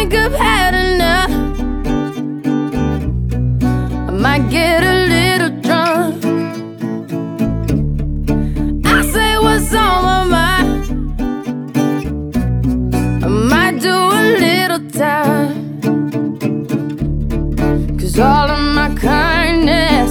think I've had enough. I might get a little drunk. I say what's on my mind. I might do a little time. 'Cause all of my kindness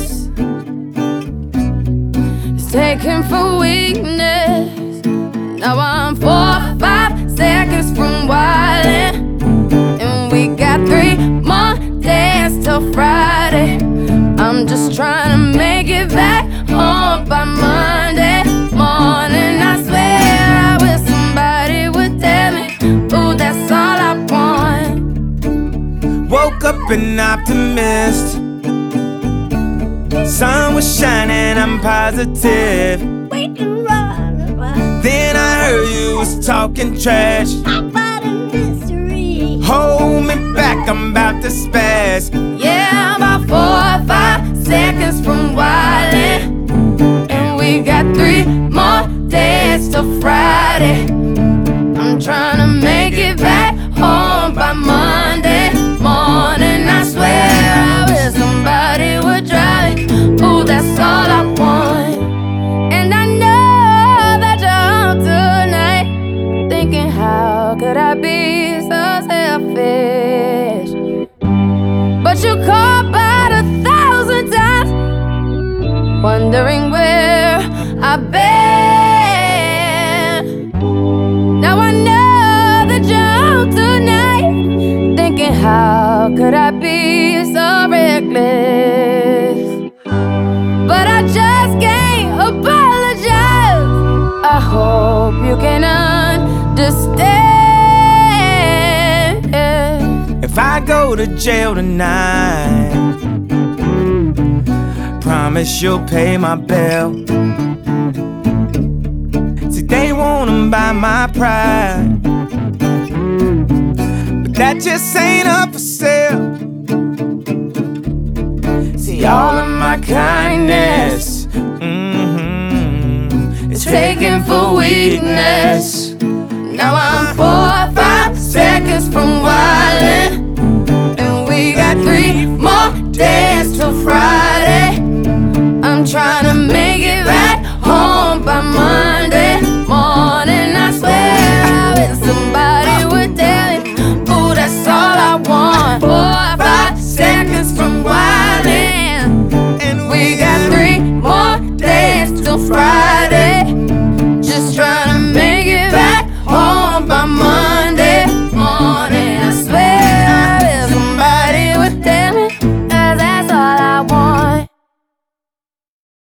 is taken for weakness. Now I'm 4 or 5 seconds from wildin', and we got 3 more days till Friday. I'm just trying to make it back home by Monday morning. I swear I wish somebody would tell me, ooh, that's all I want. Woke up an optimist. Sun was shining, I'm positive. Then I heard you was talking trash About a mystery. Hold me back, I'm about to spaz. Yeah, I'm about 4 or 5 seconds from wildin', and we got 3 more days till Friday. I'm trying to make it back home by Monday morning. I swear I wish somebody would drive me. Ooh, that's all I want. And I know that you're home tonight, thinking how could I be so selfish? But you called about 1,000 times, wondering where I've been. Now I know that you're home tonight, thinking how could I be so reckless? But I just can't apologize. I hope you can understand. If I go to jail tonight, promise you'll pay my bill. See, they wanna buy my pride, but that just ain't up for sale. See, all of my kindness is taken for weakness. Now I'm 4